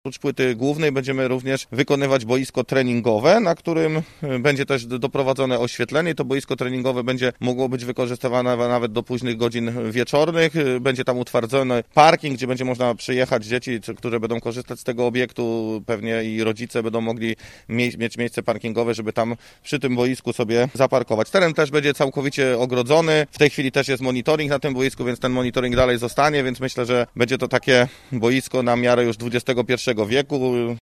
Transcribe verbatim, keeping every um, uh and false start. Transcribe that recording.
Oprócz płyty głównej będziemy również wykonywać boisko treningowe, na którym będzie też doprowadzone oświetlenie. To boisko treningowe będzie mogło być wykorzystywane nawet do późnych godzin wieczornych. Będzie tam utwardzony parking, gdzie będzie można przyjechać dzieci, które będą korzystać z tego obiektu. Pewnie i rodzice będą mogli mieć miejsce parkingowe, żeby tam przy tym boisku sobie zaparkować. Teren też będzie całkowicie ogrodzony. W tej chwili też jest monitoring na tym boisku, więc ten monitoring dalej zostanie, więc myślę, że będzie to takie boisko na miarę już dwudziestego pierwszego wieku.